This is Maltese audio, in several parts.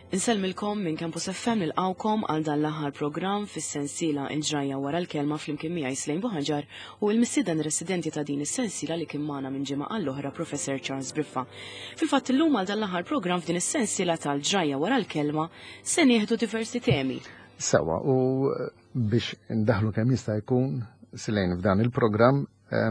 Insellmilkom minn Campus FM nilqawkom għal dan l-aħħar programm fis-sensiela il-ġrajja wara l-kelma flimkien miegħi Slejn Buħaġar u l-mistieden residenti ta' din is-sensiela li kien magħna minn ġimgħa għall-oħra Professor Charles Briffa. Fil-fatt illum għal dan l-aħħar programm f'din is-sensiela tal-ġrajja wara l-kelma se nieħdu diversi temi. Sawa, u biex ndaħlu kemm jista' jkun Slejn f'dan il-programm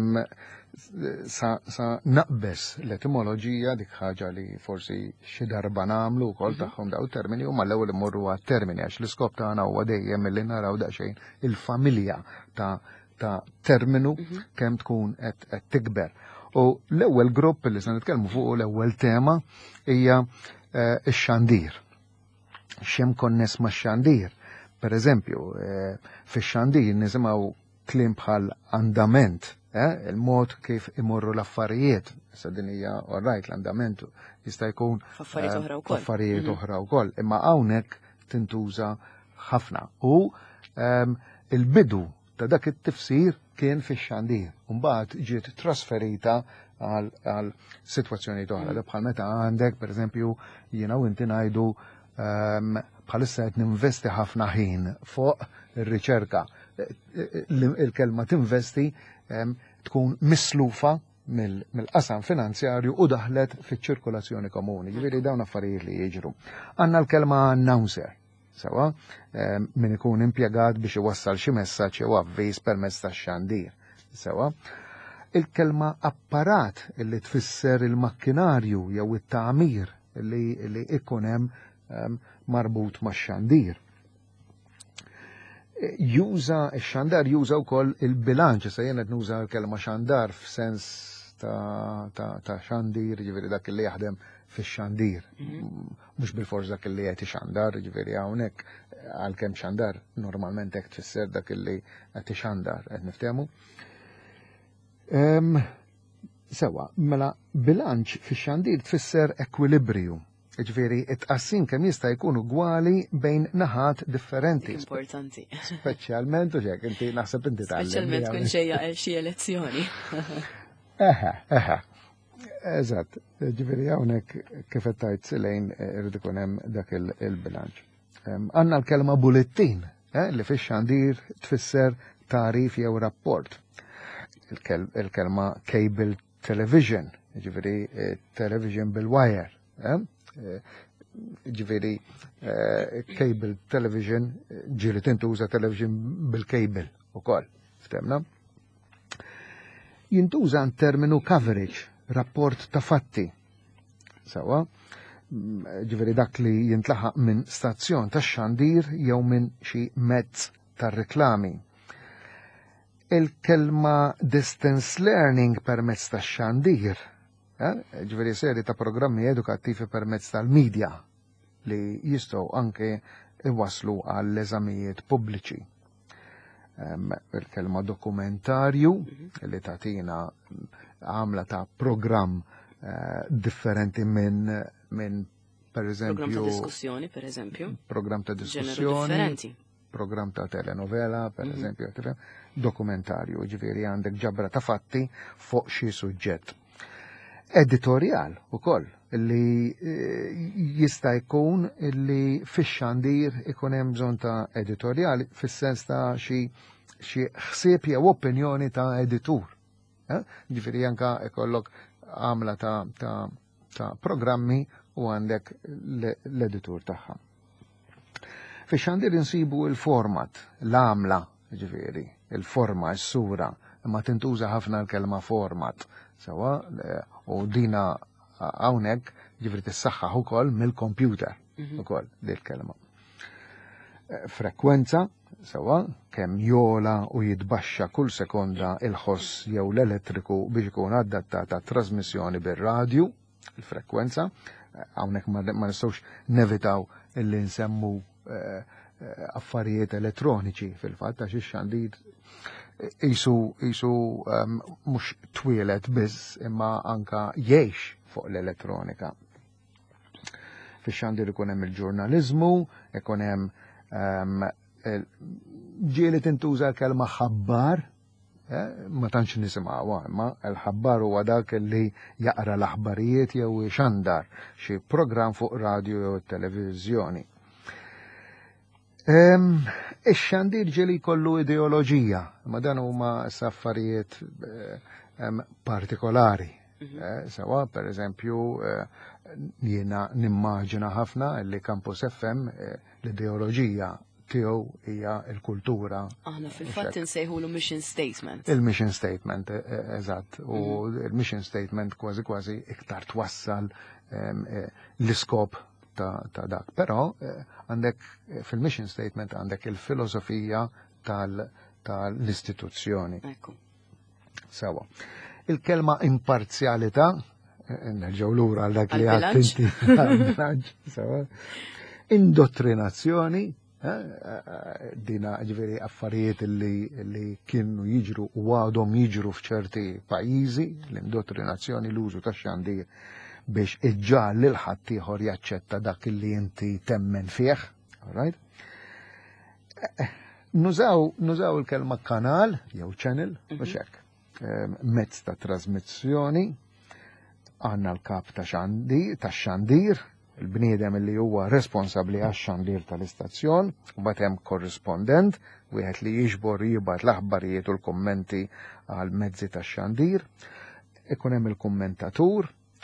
sa naqbes l-etimoloġija dik ħaġa li forsi xi darba nagħmlu wkoll tagħhom daw termini u mal-ewwel immorru għat-termini għax l-iskop tagħna huwa dejjem milli naraw daqsxejn il-familja ta' terminu kemm tkun qed tikber. U l-ewwel grupp li se nitkellmu fuq l-ewwel tema hija x-xandir. X'hemm konness max-xandir. Pereżempju, fix-xandir nisimgħu kliem bħal andament. Il-mod kif imorru l-affarijiet, sa din hija orrajt l-andamentu jista' jkun affarijiet oħra wkoll, imma hawnhekk tintuża ħafna. U il-bidu ta' dak it-tifsir kien fix-xandir, u mbagħad ġiet trasferita għal sitwazzjonijiet oħra. Bħal meta għandek pereżempju jiena u inti ngħidu bħalissa qed ninvesti ħafna ħin fuq ir-riċerka. Il-kelma tinvesti tkun mislufa mill-qasam finanzjarju u daħlet fiċ-ċirkolazzjoni komuni. Ġifieri dawn affarijiet li jiġru. Għandna l-kelma announcer, sewa, min ikun impjegat biex iwassal xi messaġġ jew avviż permezz tax-xandir. Sewa. Il-kelma apparat illi tfisser il-makkinarju jew it-tagħmir li ikun hemm marbut max-xandir. X-xandar juża wkoll il-bilanċ, se jien qed nuża l-kelma xandar f'sens ta' xandir, ġifieri dak li jaħdem fix-xandir. Mhux bil-fors dak li qed ixandar, ġifieri hawnhekk għalkemm xandar normalment hekk tfisser dak li qed ixandar, qed niftehmu. Sewa, mela bilanċ fix-xandir tfisser ekwilibrju. Ġifieri it-qassim kemm jista' jkun ugwali bejn naħat differenti. Importanti. Speċjalment u ġek, inti naħseb inti tagħlem. Speċjalment kun xi elezzjoni. Eżatt. Ġifieri hawnhekk kif qed tgħid Slejn irid ikun hemm dak il-bilanċ. Għandna l-kelma bulettin li fix-xandir tfisser tarif jew rapport. Il-kelma cable television, ġifieri television bil-wire. Ġifieri cable television ġieli tintuża television bil-cable ukoll, ftemna? Jintuża terminu coverage, rapport ta' fatti. Sewa, ġifieri dak li jintlaħaq minn stazzjon tax-xandir jew minn xi mezz tar-riklami. Il-kelma distance learning permezz tax-xandir ġifieri seri ta' programmi edukattivi permezz tal-medja li jistgħu anke iwasslu għall-eżamijiet pubbliċi. Il-kelma dokumentarju li tagħtina għamla ta' programm differenti minn pereżempju programm ta' diskussjoni, pereżempju. Programm ta' diskussjoni, programm ta' telenovela, pereżempju, dokumentarju, ġifieri għandek ġabra ta' fatti fuq xi suġġett. Editorial ukoll li jista' jkun li fix-xandir ikun hemm bżonn ta' editorial fis-sens ta' xi ħsieb jew opinjoni ta' editur. Ġifieri anke ikollok għamla ta' programmi u għandek l-editur tagħha. Fix-xandir insibu il-format, l-għamla, ġifieri, il-forma, s-sura, imma tintuża ħafna l-kelma format. Sewa, u dina hawnhekk ġifieri tissaħħaħ ukoll mill-kompjuter ukoll dil kelma. Frekwenza, sewa, kemm jola u jitbaxxa kull sekonda il-ħoss jew l-elettriku biex ikun adattata trasmissjoni bir-radju, il-frekwenza, hawnhekk ma nistgħux nevitaw illi nsemmu affarijiet elettroniċi fil-fatt għax ix-xandir isu mhux twielet biss imma anka jgħix fuq l-elettronika. Fix-xandir ikun hemm il-ġurnaliżmu, ikun hemm ġieli tintuża l-kelma ħabbar, ma tantx nisimgħu, ma l-ħabbar huwa dak li jaqra l-aħbarijiet jew ixandar xi programm fuq radio jew televiżjoni. Ix-xandir ġieli jkollu ideoloġija, ma dan huma affarijiet partikolari. Sewa, per eżempju, jiena nimmaġina ħafna li Campus FM l-ideoloġija tiegħu hija l-kultura. Aħna fil-fatt insejħulu mission statement. Il-mission statement, eżatt. U il-mission statement kważi iktar twassal l-iskop ta' dak. Però għandek fil-mission statement għandek il-filosofija tal-istituzzjoni. Sewa. Il-kelma imparzjalità, nerġgħu lura għal dak li għattinti. Indottrinazzjoni, dina ġveri affarijiet li kienu jiġru u għadhom jiġru f'ċerti pajjiżi, l-indottrinazzjoni l-użu ta' xandir biex iġġal l-ħadd ieħor jaċċetta dak li inti temmen fih, right? Nużaw il-kelma kanal jew channel biex hekk. Mezz ta' trasmissjoni, għandna l-kap ta' xandir, il-bniedem li huwa responsabbli għax-xandir tal-istazzjon, u bagħad hemm korrispondent, wieħed li jiġbor jibgħat l-aħbarijiet u l-kummenti għal mezzi tax-xandir, ikun hemm il-kummentatur.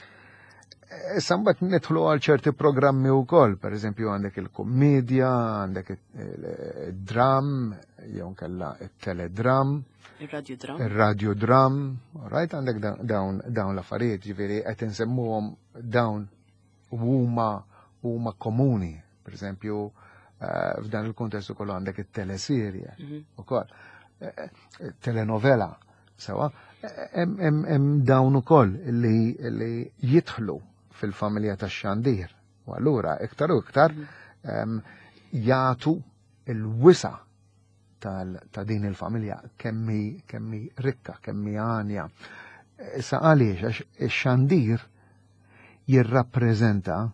Issa mbagħad nidħlu għal ċerti programmi wkoll, pereżempju għandek il-kummedja, għandek id-dram, jew nkella it-teledram, ir-radiodram, right, għandek dawn l-affarijiet, ġifieri qed insemmuhom dawn huma komuni, per eżempju, f'dan il-kontest ukoll għandek it-teleserje, ukoll telenovela, sewa, hemm dawn ukoll li jidħlu fil-familja tax-xandir. U allura iktar u iktar jagħtu il-wisa ta' din il-familja kemmi rikka, kemmi għanja. Issa għaliex għax ix-xandir jirrappreżenta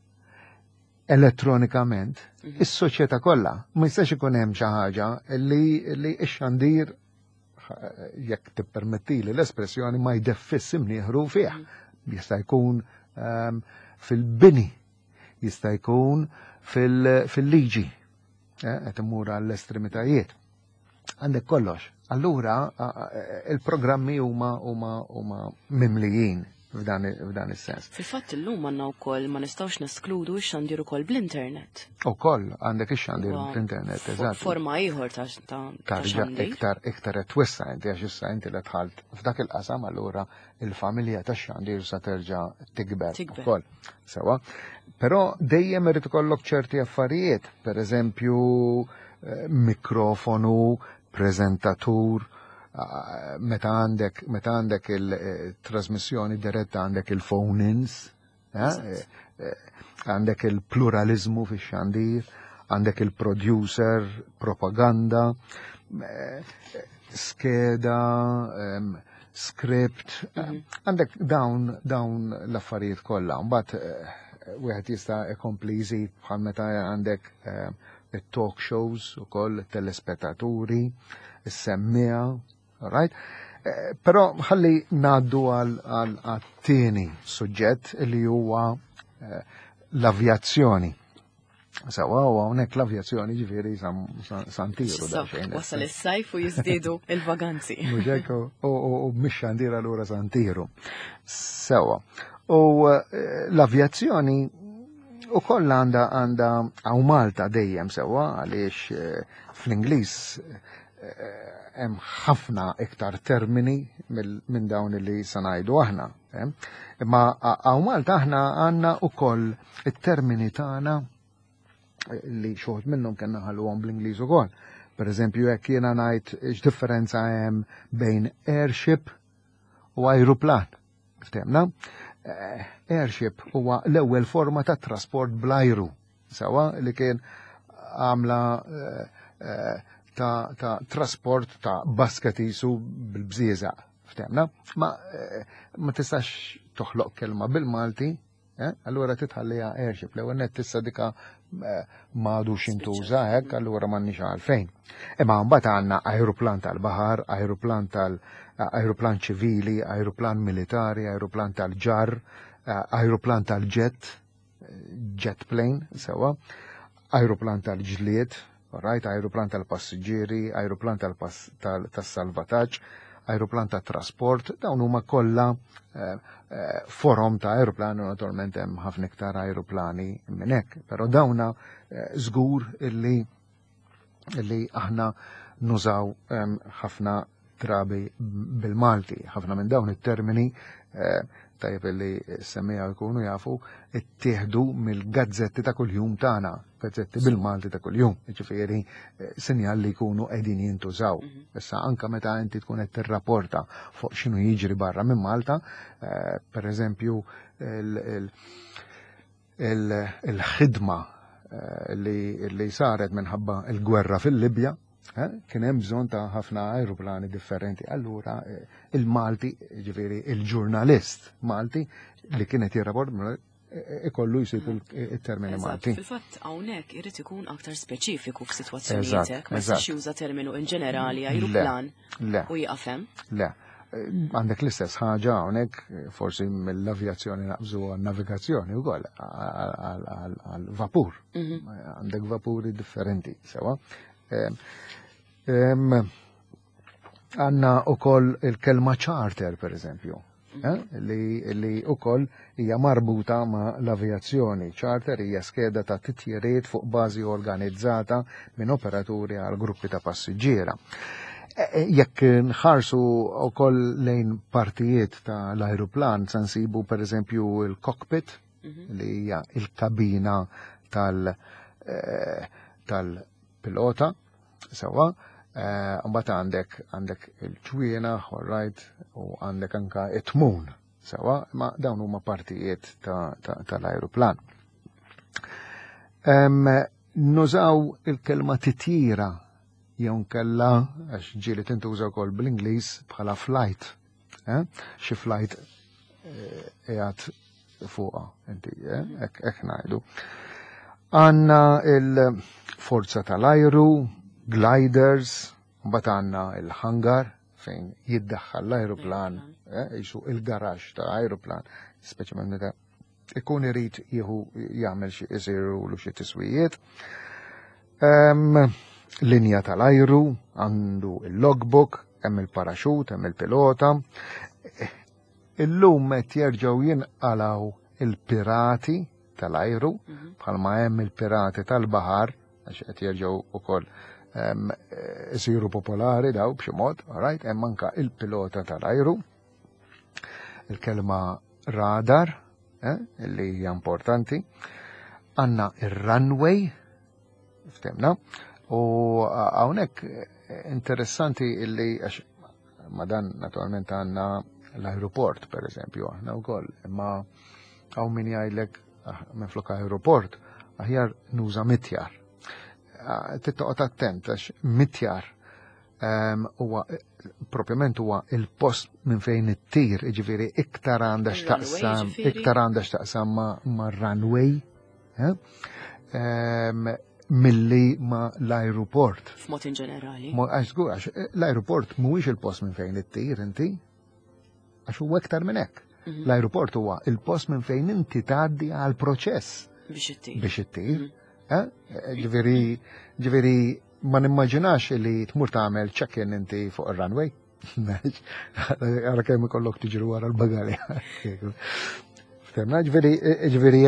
elettronikament is-soċjetà kollha. Ma jistax ikun hemm xi ħaġa li x-xandir, jekk tippermettili l-espressjoni, ma jdeffiss imnieħru fih. Jista' jkun fil-bini, jista' jkun fil-liġi, qed imur għall-estremitajiet. Għandek kollox. Allura il-programmi huma mimlijin f'dan is-sens. Fil-fatt illum għandna wkoll ma nistgħux neskludu x-xandir ukoll bl-internet. Ukoll għandek ix-xandir bl-internet, eżatt. Forma ieħor ta' xandir. Iktar twissa inti għax issa inti li tħalt f'dak il-qasam allura il-familja tax-xandir sa terġa' tikber ukoll. Sewa. Però dejjem irid ikollok ċerti affarijiet, pereżempju mikrofonu, preżentatur, meta għandek il-trasmissjoni diretta għandek il-phone-ins, għandek il-pluralizmu fi xandir, għandek il-producer, propaganda, skeda, script, għandek dawn l-affarijiet kollha. Mbagħad wieħed jista' ikompli jżid bħal meta għandek it-talk shows ukoll, telespettaturi, is-semmija. Right? Però ħalli ngħaddu għal-tieni suġġett li huwa l-avjazzjoni. Sewa hawnhekk l-avjazzjoni ġifieri santiru daqsxejn. Wasal is-sajf u jiżdiedu il-vaganzi. Mhux hekk u mhix xandir allura santiru. Sewa. U l-avjazzjoni ukoll għandha hawn Malta dejjem sewa għaliex fl-Ingliż hemm ħafna iktar termini minn dawn li se ngħidu aħna. Imma hawn Malta aħna għandna wkoll it-termini tagħna li xoħod minnhom kellna ħalluhom bl-Ingliż ukoll. Pereżempju hekk jiena ngħid x'differenza hemm bejn airship u ajruplan. Ftemna? Airship huwa l-ewwel forma ta' trasport bl-ajru. Sewa li kien għamla ta' trasport ta' basketisu bil-bżieża, ftemna? Ma tistax toħloq kelma bil-Malti allura titħallija airship, l-ewwel net tista' dika m'għadux intuża hekk, allura m'għandniex għalfejn. Imma mbagħad għandna ajruplan tal-baħar, ajruplan ċivili, ajruplan militari, ajruplan tal-ġar, ajruplan tal-jet, jet plane, sewa, ajruplan tal-ġlied, right, ajruplan tal-passiġġieri, ajruplan tas-salvataġġ, ajruplan ta' trasport, dawn huma kollha forom ta' ajruplani, naturalment hemm ħafna iktar ajruplani minn hekk, però dawna żgur illi aħna nużaw ħafna drabi bil-Malti, ħafna minn dawn it-termini tajjeb li semmija jkunu jafu ittieħdu mill-gazzetti ta' kuljum tagħna, gazzetti bil-Malti ta' kuljum, ġifieri sinjal li jkunu qegħdin jintużaw. Issa anke meta inti tkun qed tirrapporta fuq x'inhu jiġri barra minn Malta, pereżempju il-ħidma li saret minħabba l-gwerra fil-Libja, kien hemm bżonn ta' ħafna ajruplani differenti. Allura il-Malti, ġifieri il-ġurnalist Malti li kienet jirraport ikollu jsib il-termini Malti. Fil-fatt hawnhekk irid ikun aktar speċifiku f'sitwazzjonijiet hekk, ma jistax juża terminu in ġenerali ajruplan u jaqafhem. Le, għandek l-istess ħaġa hawnhekk forsi mill-avjazzjoni naqbżu għan-navigazzjoni wkoll għal-vapur. Għandek vapuri differenti, sewa. Għanna u koll il-kelma charter, per eżempju, li u koll hija marbuta ma l-avjazzjoni. Charter hija skeda ta' titjiriet fuq bażi organizzata minn operaturi għal gruppi ta' passiġġiera. Jekk nħarsu u koll lejn partijiet ta' l-aeroplan, sansibu per eżempju il-cockpit, li hija il-kabina tal-pilota, sewa, mbagħad għandek il-ġwiena, right, u għandek anka it-tmun, sewa, ma dawn huma partijiet tal-ajruplan. Nużaw il-kelma titjira jew nkella għax ġieli tintuża wkoll bl-Ingliż bħala flight. Xi flight qiegħed fuqha inti, hekk ngħidu. Għandna il-forza tal-ajru, gliders, mbagħad għandna il-hangar fejn jiddaħħal l-ajruplan, jisu il-garax ta' ajruplan, speċjalment meta ikun irid jagħmel xi isiru xi tiswijiet. Linja tal-ajru, għandu il-logbook, hemm il-paraxut, hemm il-pilota. Illum qed jerġgħu jinqalgħu il-pirati tal-ajru, bħalma hemm il-pirati tal-baħar, għax qed jerġgħu wkoll isiru popolari daw b'xi mod, right? Hemm anke il-pilota tal-ajru. Il-kelma radar, li hija importanti. Għandna ir-runway, ftemna, u hawnhekk interessanti illi għax ma dan naturalment għandna l-aeroport, per eżempju, aħna wkoll, imma hawn min jgħidlek minflok aeroport, aħjar nuża mitjar. Tittoqgħod attent għax mitjar huwa propjament huwa il-post minn fejn ittir, jiġifieri iktar għandha x'taqsam ma' runway milli ma' l-aeroport. F'mod in ġenerali. Għax l-aeroport mhuwiex il-post minn fejn ittir inti, għax huwa iktar minn hekk. L-aeroport huwa il-post minn fejn inti tgħaddi għal proċess biex ittir. Ġifieri ma nimmaġinax li tmur tagħmel check-in inti fuq ir-runway. Ara kemm ikollok tiġri wara l-bagali. Ġifieri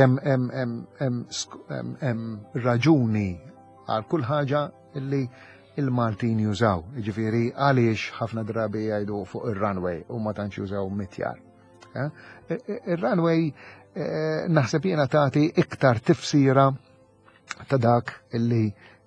hemm raġuni għal kull ħaġa li il-Maltin jużaw. Ġifieri għaliex ħafna drabi jgħidu fuq ir-runway u ma tantx jużaw mitjar. Ir-runway naħseb jiena tagħti iktar tifsira ta' dak illi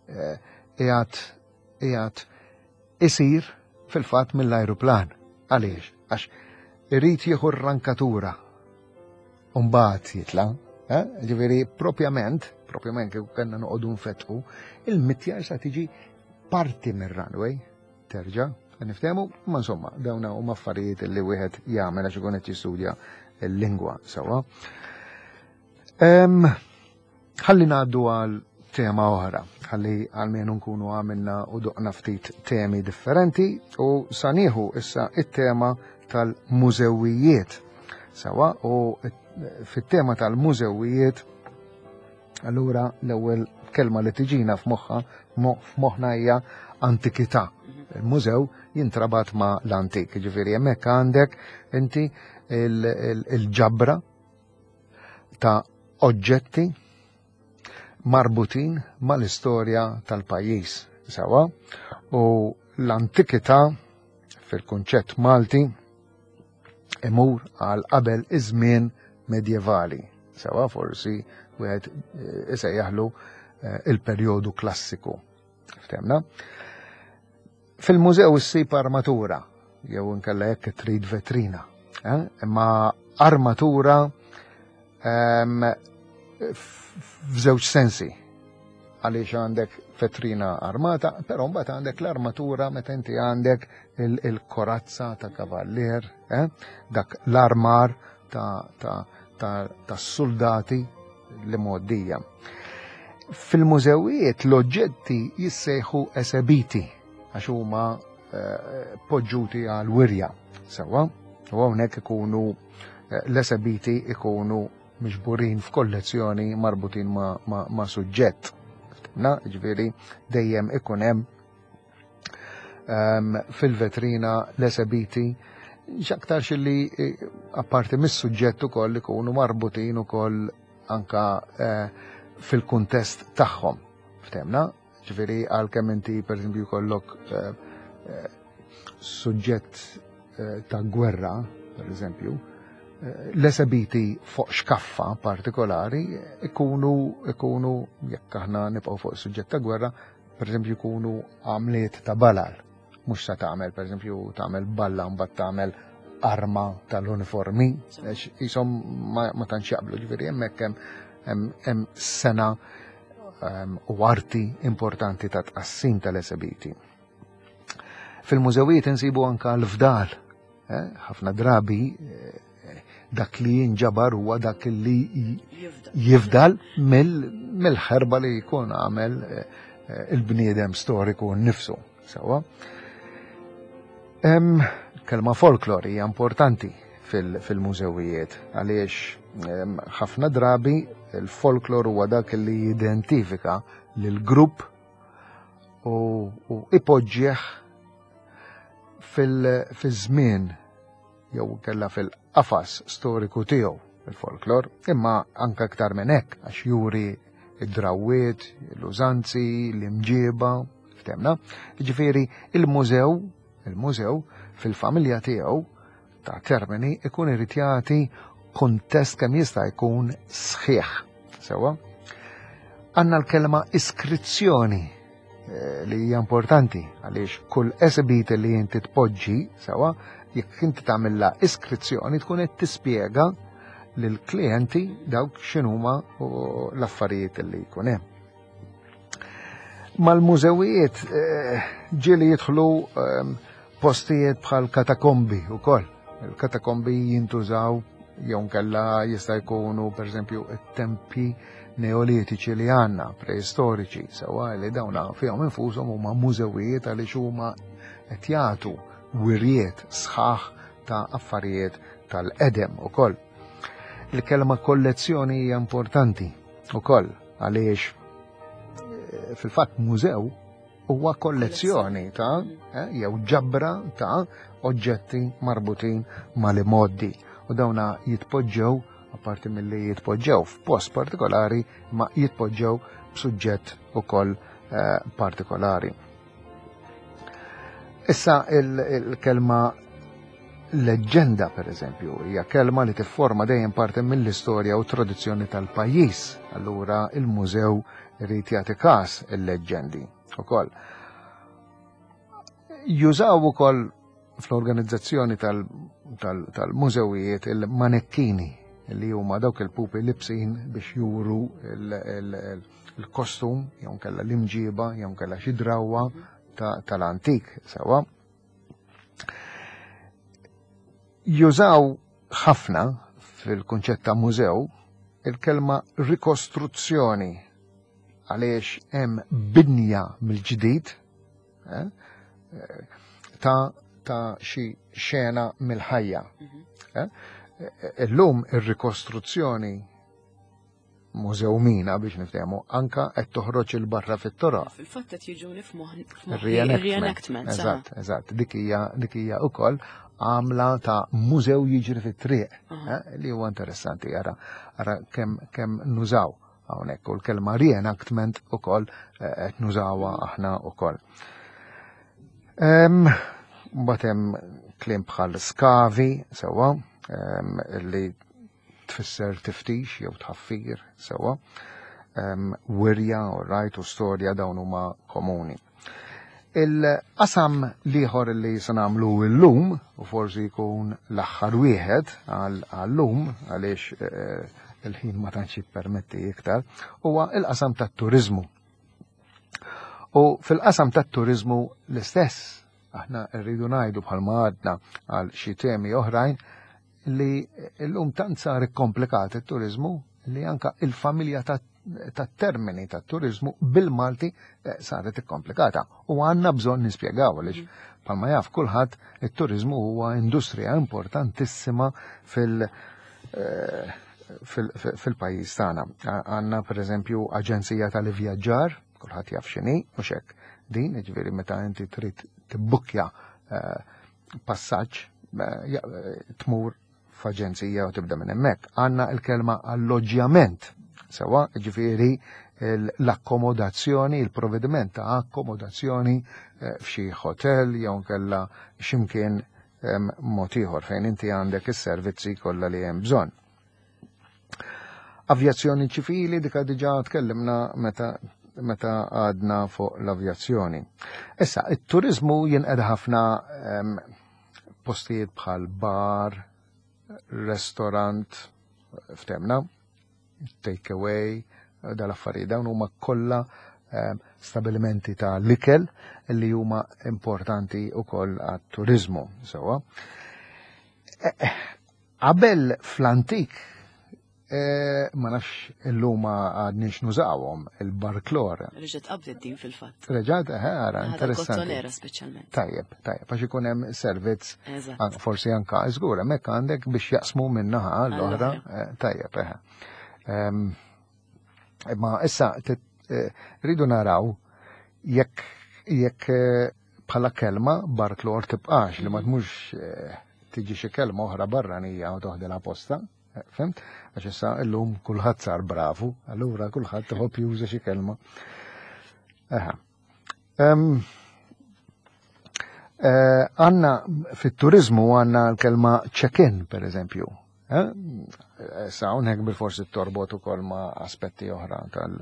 qiegħed isir fil-fatt mill-ajruplan. Għaliex? Għax irid jieħu r-rankatura u mbagħad jitla', ġifieri propjament kif kellna noqogħdu nfettħu, il-mitjar sa tiġi parti mir-runway terġa', niftehmu, ma insomma, dawn huma affarijiet li wieħed jagħmel għax ikun qed jistudja l-lingwa sewwa. Ħalli ngħaddu għal tema oħra, ħalli għalmenu nkunu għamilna u doqna ftit temi differenti u saniħu issa it-tema tal-mużewijiet. Sawa, u fit-tema tal-mużewijiet, allura l-ewwel kelma li tiġina f'moħħna hija antikità. Il-mużew jintrabat ma l-antik, ġifieri hemmhekk għandek inti il-ġabra ta' oġġetti marbutin mal-istorja tal-pajjiż. Sawa, u l-antikità fil-kunċett Malti imur għal qabel iż-żmien medjevali. Sawa, forsi wieħed isejjaħlu il-perjodu klassiku. Ftemna? Fil-mużew issib armatura, jew inkella jekk trid vetrina. Imma armatura f'żewġ sensi. Għaliex għandek vetrina armata, però mbagħad għandek l-armatura meta inti għandek il-korazza ta' kavallier, dak l-armar ta' soldati li moddija. Fil-mużewijiet l-oġġetti jissejħu esebiti għax huma poġġuti għal wirja. Sewa, u hawnhekk ikunu l-esebiti ikunu miġburin f'kollezzjoni marbutin ma' suġġett. Ġifieri dejjem ikun hemm fil-vetrina l-esebiti x'aktarx li apparti mis-suġġett ukoll ikunu marbutin ukoll anka fil-kuntest tagħhom. Ftemna? Ġifieri għalkemm inti pereżempju jkollok suġġett ta' gwerra, pereżempju, l-esebiti fuq xkaffa partikolari ikunu jekk aħna nibqgħu fuq suġġett ta' gwerra, pereżempju jkunu għamliet ta' balal. Mhux se tagħmel pereżempju tagħmel balla mbagħad tagħmel arma tal-uniformi, ishom ma tantx jaqblu, ġifieri hemmhekk hemm sena u arti importanti ta' tqassim tal-esebiti. Fil-mużewijiet insibu anke l-fdal. Ħafna drabi dak li jinġabar huwa dak li jifdal mill-ħerba li jkun għamel il-bniedem storiku nnifsu. Sewa. Kelma folklor hija importanti fil-mużewijiet għaliex ħafna drabi il-folklor huwa dak li jidentifika lill-grupp u ipoġġieħ fil-żmien jew kella fil-qafas storiku tiegħu il-folklor, imma anke aktar minn hekk għax juri id-drawwiet, l-użanzi, l-imġieba, ftemna. Ġifieri il-mużew fil-familja tiegħu ta' termini ikun irid jagħti kuntest kemm jista' jkun sħiħ. Sewa? Għandna l-kelma iskrizzjoni li hija importanti għaliex kull esibit li inti tpoġġi sewa jekk inti tagħmilha iskrizzjoni tkun qed tispjega lill-klijenti dawk x'inhuma l-affarijiet li jkun hemm. Mal-mużewijiet ġieli jidħlu postijiet bħal katakombi wkoll. Il-katakombi jintużaw jew nkella jista' jkunu pereżempju it-tempi neolitiċi li għandna preistoriċi sewwa li dawna fihom infushom huma mużewijiet għaliex huma qed jagħtu wirjiet sħaħ ta' affarijiet tal-qedem ukoll. Il-kelma kollezzjoni hija importanti ukoll għaliex fil-fatt mużew huwa kollezzjoni ta' jew ġabra ta' oġġetti marbutin mal-imoddi u dawna jitpoġġew apparti milli jitpoġġew f'post partikolari ma jitpoġġew b'suġġett ukoll partikolari. Issa il-kelma leġenda pereżempju hija kelma li tifforma dejjem parti mill-istorja u tradizzjoni tal-pajjiż. Allura il-mużew irid jagħti każ il-leġendi ukoll. Jużaw ukoll fl-organizzazzjoni tal-mużewijiet il-manekkini li huma dawk il-pupi libsin biex juru il-kostum jew kellha l-imġiba jew kellha xi drawwa tal-antik sewwa. Jużaw ħafna fil-kunċett ta' mużew il-kelma rikostruzzjoni għaliex hemm binja mill-ġdid ta' xi xena mill-ħajja. Illum ir-rikostruzzjoni mużewmina biex niftehmu anka qed toħroġ il-barra fit-toroq. Fil-fatt qed jiġu nifhmu reenactment. Eżatt, dik hija wkoll għamla ta' mużew jiġri fit-triq, li huwa interessanti ara kemm nużaw hawnhekk u l-kelma reenactment ukoll qed nużawha aħna wkoll. Mbagħad hemm kliem bħal skavi sewwa li tfisser tiftix jew tħaffir sewwa. Wirja u rajt u storja dawn huma komuni. Il-qasam liħor li se nagħmlu llum u forsi jkun l-aħħar wieħed għall-lum għaliex il-ħin ma tantx jippermetti iktar huwa il-qasam tat-turiżmu. U fil-qasam tat-turiżmu l-istess aħna rridu ngħidu bħalma għadna għal xi temi oħrajn li llum tant sar ikkomplikat it-turiżmu li anka il-familja tat-termini tat-turiżmu bil-Malti saret ikkomplikata. U għandna bżonn nispjegaw għaliex bħalma jaf kulħadd it-turiżmu huwa industrija importantissima fil-pajjiż tagħna. Għandna pereżempju aġenzija tal-ivvjaġġar, kulħadd jaf x'inhi, mhux hekk. Din, jiġifieri meta inti trid tibbukkja passaġġ tmur f'aġenzija u tibda minn hemmhekk. Għandna l-kelma alloġġjament sewa, jiġifieri l-akkomodazzjoni, il-provvediment ta' akkomodazzjoni f'xi hotel jew nkella x'imkien mod ieħor fejn inti għandek is-servizzi kollha li hemm bżonn. Avjazzjoni ċivili dik diġà tkellimna meta għadna fuq l-avjazzjoni. Issa, it-turizmu jinqed ħafna postijiet bħal bar, restaurant, ftemna, take away, dal-affarijiet dawn huma kollha stabilimenti ta' l-ikel li huma importanti wkoll għat-turizmu. Sewa. Qabel fl-antik ma nafx illum għadniex nużawhom il-barklor. Reġgħet qabdet din fil-fatt. Reġgħet ara interessanti. Kottolera speċjalment. Tajjeb, għax ikun hemm servizz forsi anka żgur hemmhekk għandek biex jaqsmu min-naħa l-oħra. Tajjeb, Ma issa rridu naraw jekk bħala kelma barklor tibqax li ma tmux tiġi xi kelma oħra barranija u toħdilha posta. Fimt? Għax issa illum kulħadd sar bravu, allura kulħadd iħobb juża xi kelma. Għandna fit-turiżmu għandna l-kelma check-in pereżempju. Issa hawnhekk bil-forsi torbot ukoll ma' aspetti oħra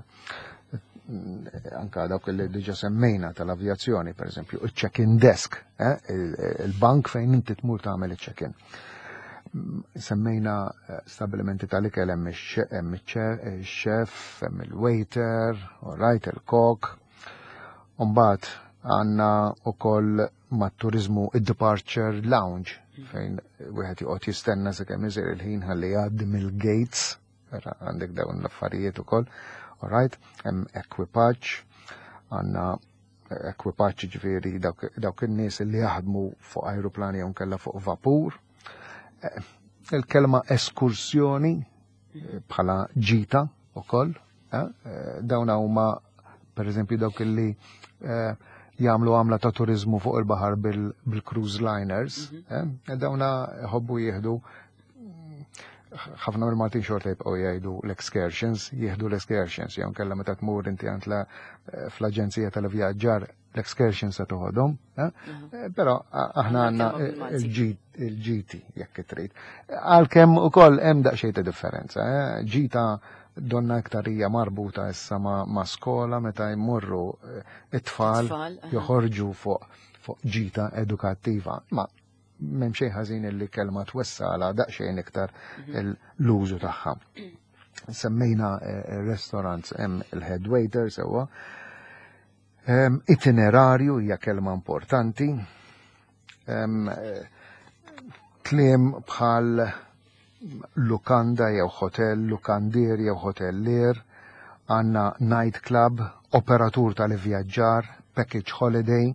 anka dawk li diġà semmejna tal-avjazzjoni pereżempju, il-check-in desk, il-bank fejn inti tmur tagħmel il-check-in. Semmejna stabilimenti tal-ikel hemm il-chef, hemm il-waiter, il-kok. Mbagħad għandna wkoll mat-turiżmu id-departure lounge fejn wieħed joqgħod jistenna sakemm iżgħir il-ħin ħalli jgħaddi mill-gates, għandek dawn l-affarijiet ukoll. Hemm ekwipaġġ, għandna ekwipaġġ ġifieri dawk in-nies li jaħdmu fuq ajruplani jew nkella fuq vapur. Il-kelma eskursjoni bħala ġita ukoll, dawn huma pereżempju dawk li jagħmlu għamla ta' turiżmu fuq il-baħar bil-cruise liners, dawna ħobbu jieħdu ħafna mill-Maltin xorta jibqgħu jgħidu l-excursions, jieħdu l-excursions, jew nkella meta tmur inti għand fl-aġenzija tal-vjaġġar l-excursions se toħodhom, però aħna għandna il-ġiti jekk trid. Għalkemm ukoll hemm daqsxejn ta' differenza, ġita donna iktarija marbuta issa ma' skola meta jmorru it-tfal joħorġu fuq ġita edukattiva. Ma m'hemm xejn ħażin illi kelma twessala daqsxejn iktar l-użu tagħha. Semmejna restaurants hemm il-head waiter sewwa. Itinerarju hija kelma importanti. Kliem bħal lukanda jew hotel, lukandier jew hotellier, għandna night club, operatur tal-vjaġġar, package holiday,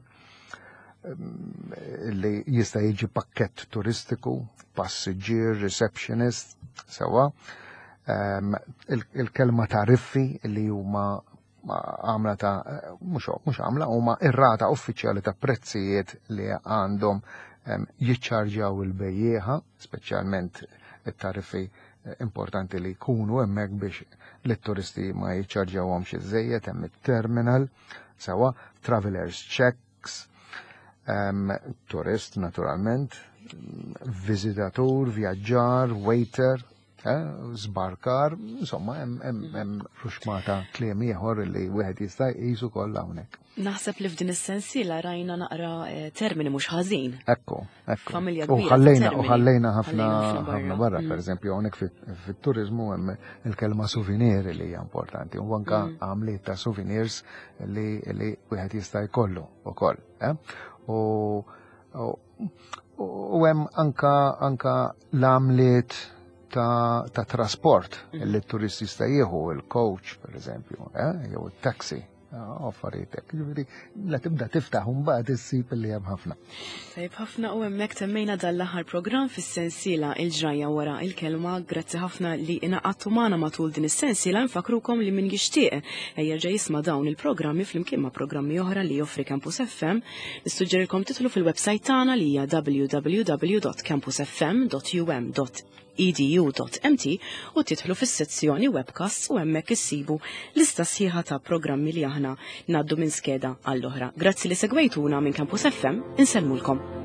li jista' jiġi pakkett turistiku, passiġġier, receptionist, sewa. Il-kelma tariffi li huma għamla ta' mhux għamla huma ir-rata uffiċjali ta' prezzijiet li għandhom jiċċarġjaw il-bejjieħa, speċjalment it-tariffi importanti li jkunu hemmhekk biex lit-turisti ma jiċċarġjawhomx iżejjed hemm it-terminal, sewa travelers checks, turist naturalment, viżitatur, vjaġġar, waiter, zbarkar, insomma, hemm ruxmata kliem ieħor li wieħed jista' jqisu kollha hawnhekk. Naħseb li f'din is-sensiela rajna naqra termini mhux ħażin. Ekku. Familja U kbira. ħallejna ħafna barra, pereżempju hawnhekk fit-turiżmu hemm il-kelma souvenir li hija importanti, u anke għamliet ta' souvenirs li wieħed jista' jkollu wkoll. U hemm anke l-għamliet ta' trasport li t-turist jista' jieħu il-coach, per eżempju, jew il-taxi, affarijiet. Ġifieri la tibda tiftaħ mbagħad issib li hemm ħafna. Tajb ħafna u hemmhekk temmejna dal-aħħar programm fis-sensiela il-ġrajja wara il-kelma. Grazzi ħafna li inaqgħadtu magħna matul din is-sensiela. Nfakrukom li min jixtieq jerġa' jisma' dawn il-programmi flimkien ma' programmi oħra li joffri Campus FM. Nissuġġerilkom titlu fil-website tagħna li hija www.campusfm.edu.mt u titħlu fis-sezzjoni webcasts u hemmhekk issibu lista sħiħa ta' programmi li aħna ngħaddu minn skeda għall-oħra. Grazzi li segwejtuna minn Campus FM, insellmulkom.